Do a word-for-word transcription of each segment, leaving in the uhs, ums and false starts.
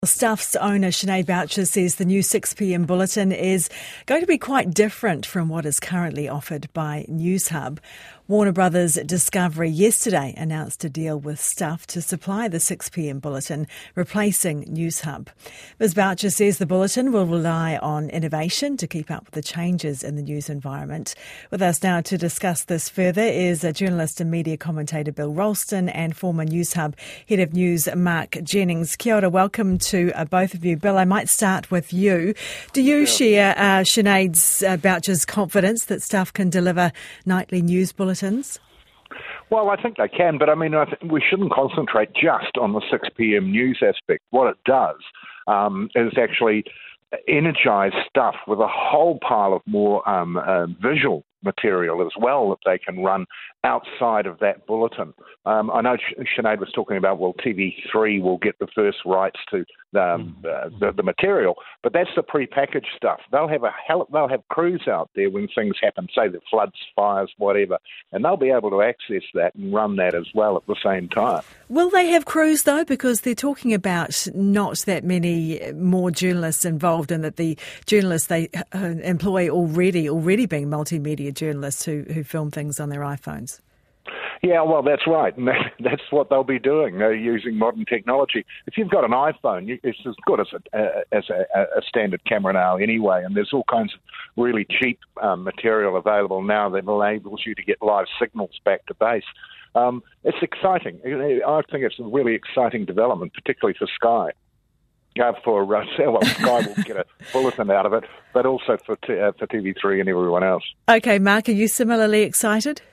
Stuff's owner Sinead Boucher says the new six p m bulletin is going to be quite different from what is currently offered by Newshub. Warner Brothers Discovery yesterday announced a deal with Stuff to supply the six p m bulletin, replacing Newshub. Miz Boucher says the bulletin will rely on innovation to keep up with the changes in the news environment. With us now to discuss this further is a journalist and media commentator Bill Ralston and former Newshub Head of News Mark Jennings. Kia ora, welcome to uh, both of you. Bill, I might start with you. Do you yeah. share uh, Sinead's uh, Boucher's confidence that Stuff can deliver nightly news bulletins? Well, I think they can, but I mean, I think we shouldn't concentrate just on the six p m news aspect. What it does um, is actually energise Stuff with a whole pile of more um, uh, visual material as well that they can run outside of that bulletin. Um, I know Sinead was talking about, well, T V three will get the first rights to um, uh, the, the material, but that's the pre-packaged stuff. They'll have a hell, they'll have crews out there when things happen, say the floods, fires, whatever, and they'll be able to access that and run that as well at the same time. Will they have crews though? Because they're talking about not that many more journalists involved, and that the journalists they uh, employ already already being multimedia journalists who, who film things on their iPhones. Yeah, well, that's right. And that, that's what they'll be doing. They're using modern technology. If you've got an iPhone, you, it's as good as a, uh, as a, a standard camera now anyway, and there's all kinds of really cheap um, material available now that enables you to get live signals back to base. Um, it's exciting. I think it's a really exciting development, particularly for Sky. Uh, for uh, well, Sky will get a bulletin out of it, but also for t- uh, for T V three and everyone else. Okay, Mark, are you similarly excited?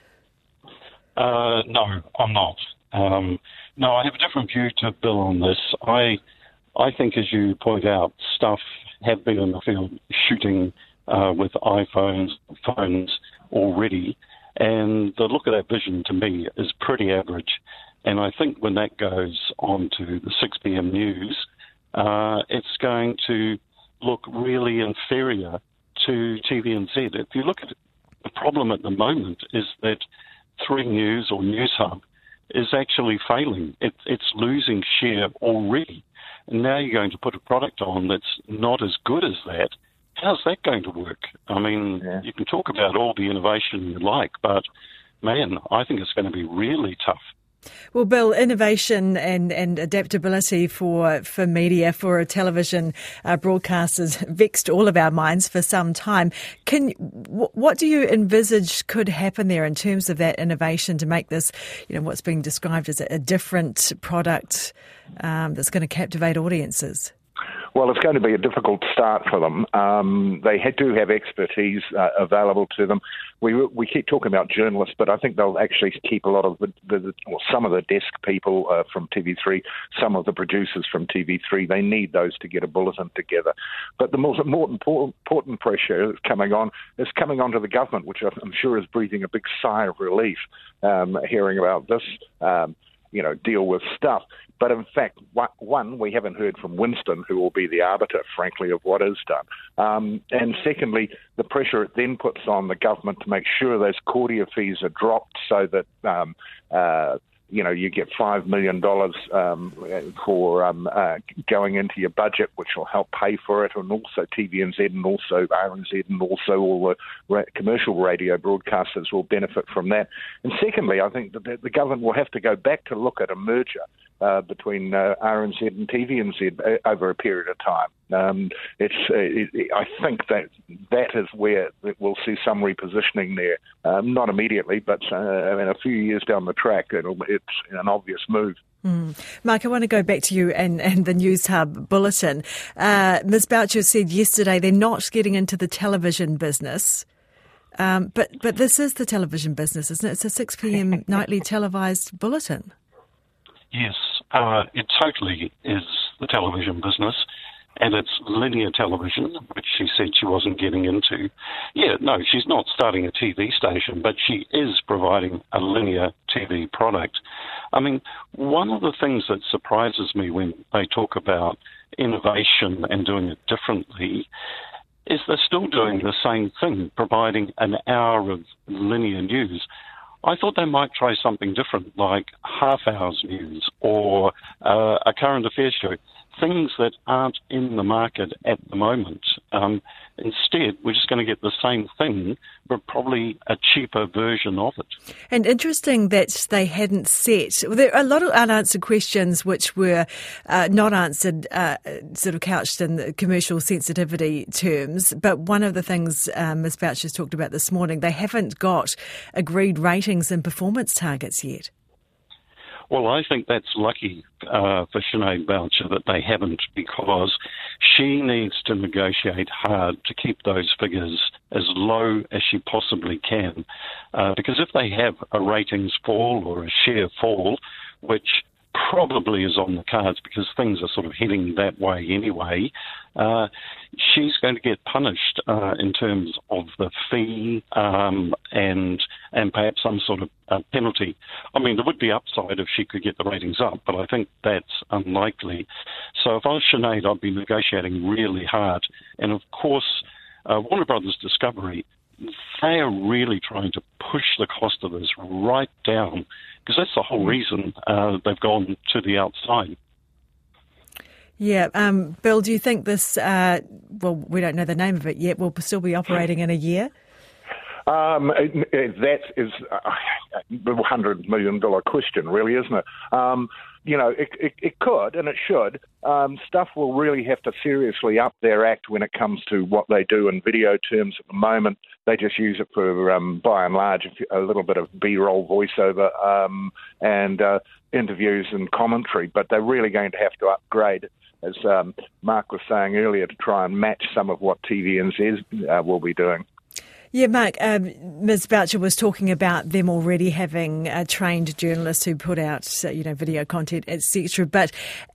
Uh, no, I'm not. Um, no, I have a different view to Bill on this. I, I think, as you point out, Stuff have been in the field shooting uh, with iPhones, phones already, and the look of that vision to me is pretty average. And I think when that goes on to the six p m news, uh, it's going to look really inferior to T V N Z. If you look at it, the problem at the moment is that Three News or Newshub is actually failing. It, it's losing share already. And now you're going to put a product on that's not as good as that. How's that going to work? I mean, yeah. you can talk about all the innovation you like, but, man, I think it's going to be really tough. Well, Bill, innovation and, and adaptability for, for media, for television uh, broadcasters vexed all of our minds for some time. Can w- what do you envisage could happen there in terms of that innovation to make this, you know, what's being described as a, a different product um, that's going to captivate audiences? Well, it's going to be a difficult start for them. Um, they do have expertise uh, available to them. We we keep talking about journalists, but I think they'll actually keep a lot of the, the well, some of the desk people uh, from T V three, some of the producers from T V three. They need those to get a bulletin together. But the most more important pressure that's coming on is coming onto the government, which I'm sure is breathing a big sigh of relief um, hearing about this. Um, you know, deal with Stuff. But in fact, one, we haven't heard from Winston, who will be the arbiter, frankly, of what is done. Um, and secondly, the pressure it then puts on the government to make sure those courtier fees are dropped so that, um, uh, you know, you get five million dollars um, for um, uh, going into your budget, which will help pay for it, and also T V N Z and also R N Z and also all the ra- commercial radio broadcasters will benefit from that. And secondly, I think that the, the government will have to go back to look at a merger uh, between uh, R N Z and T V N Z over a period of time. Um, it's, uh, it, I think that that is where we'll see some repositioning there. Um, not immediately, but uh, I mean, a few years down the track, it'll, it's an obvious move. Mm. Mark, I want to go back to you and, and the Newshub bulletin. Uh, Miz Boucher said yesterday they're not getting into the television business. Um, but, but this is the television business, isn't it? It's a six p m nightly televised bulletin. Yes, uh, it totally is the television business, and it's linear television, which she said she wasn't getting into. Yeah, no, she's not starting a T V station, but she is providing a linear T V product. I mean, one of the things that surprises me when they talk about innovation and doing it differently is they're still doing the same thing, providing an hour of linear news. I thought they might try something different, like half hours news or uh, a current affairs show. things that aren't in the market at the moment. Um, instead, we're just going to get the same thing, but probably a cheaper version of it. And interesting that they hadn't set, well, there are a lot of unanswered questions which were uh, not answered, uh, sort of couched in the commercial sensitivity terms. But one of the things um, Miz Boucher's talked about this morning, they haven't got agreed ratings and performance targets yet. Well, I think that's lucky uh, for Sinead Boucher that they haven't, because she needs to negotiate hard to keep those figures as low as she possibly can. Uh, because if they have a ratings fall or a share fall, which probably is on the cards because things are sort of heading that way anyway, uh, she's going to get punished uh, in terms of the fee um, and and perhaps some sort of uh, penalty. I mean, there would be upside if she could get the ratings up, but I think that's unlikely. So if I was Sinead, I'd be negotiating really hard. And of course, uh, Warner Brothers Discovery, they are really trying to push the cost of this right down, because that's the whole reason uh, they've gone to the outside. Yeah. Um, Bill, do you think this, uh, well, we don't know the name of it yet, will still be operating in a year? Um, it, it, that is a one hundred million dollars question, really, isn't it? Um, you know, it, it, it could, and it should. Um, Stuff will really have to seriously up their act when it comes to what they do in video terms. At the moment, they just use it for, um, by and large, a little bit of B-roll voiceover um, and uh, interviews and commentary. But they're really going to have to upgrade, as um, Mark was saying earlier, to try and match some of what T V N Z uh, will be doing. Yeah, Mark, um, Miz Boucher was talking about them already having uh, trained journalists who put out, uh, you know, video content, et cetera. But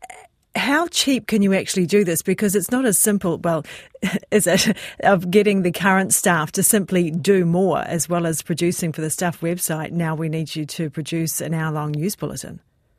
how cheap can you actually do this? Because it's not as simple, well, is it, of getting the current staff to simply do more as well as producing for the Stuff website. Now we need you to produce an hour-long news bulletin.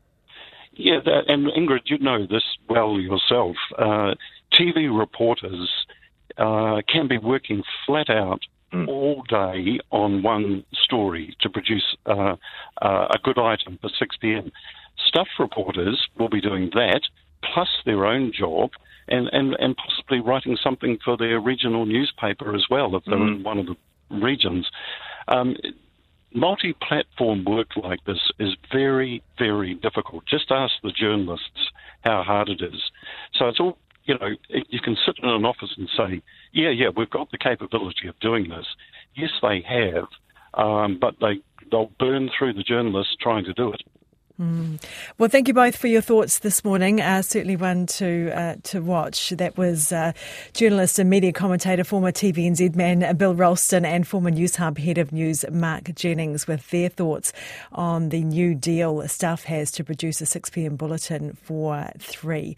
Yeah, that, and Ingrid, you know this well yourself. Uh, T V reporters uh, can be working flat out all day on one story to produce uh, uh, a good item for six p.m. Stuff reporters will be doing that, plus their own job, and, and, and possibly writing something for their regional newspaper as well, if they're mm. in one of the regions. Um, multi-platform work like this is very, very difficult. Just ask the journalists how hard it is. So it's all, you know, you can sit in an office and say, yeah, yeah, we've got the capability of doing this. Yes, they have, um, but they, they'll burn through the journalists trying to do it. Mm. Well, thank you both for your thoughts this morning. Uh, certainly one to uh, to watch. That was uh, journalist and media commentator, former T V N Z man Bill Ralston, and former Newshub head of news Mark Jennings, with their thoughts on the new deal Stuff has to produce a six p.m. bulletin for three.